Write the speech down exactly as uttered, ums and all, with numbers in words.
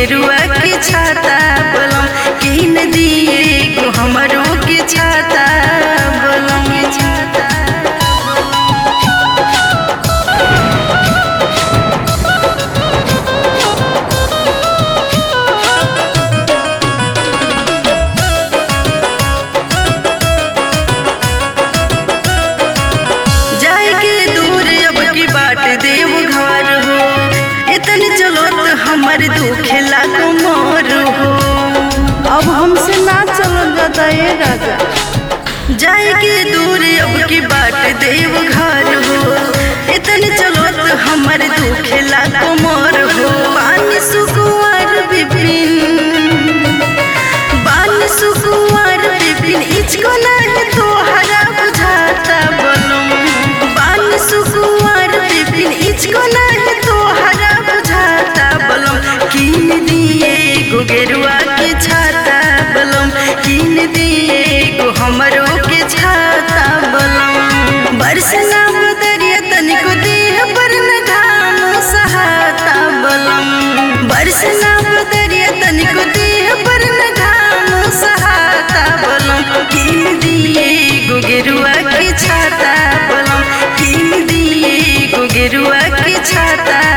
गेरुआ के छाता बलम किन दिए गो हमरो के छाता बलम छाता। देव घर हो इतने चलो तो हमार दुखेला कुमार हो। अब हमसे ना चलो जाता ये राजा जाए के दूर अब की बात देव घर हो इतने चलो तो हमार दुखेला कुमार हो। पानी सुकुआर बिपिन पानी सुकुआर बिपिन इचको नहीं तो हरा बुझाता बलम पानी सुकुआर इचको नहीं तो हरा बुझाता बलम किन दिए गो गेरुआ के छाता बलम किन दिए गो हमरो के छाता बलम। बरसना बदरिया तनिको देह पर न घाम सहाता बलम बरसना बदरिया तनिको देह पर न घाम सहाता बलम किन दिए गो गेरुआ के छाता बलम किन दिए गो गेरुआ के छाता।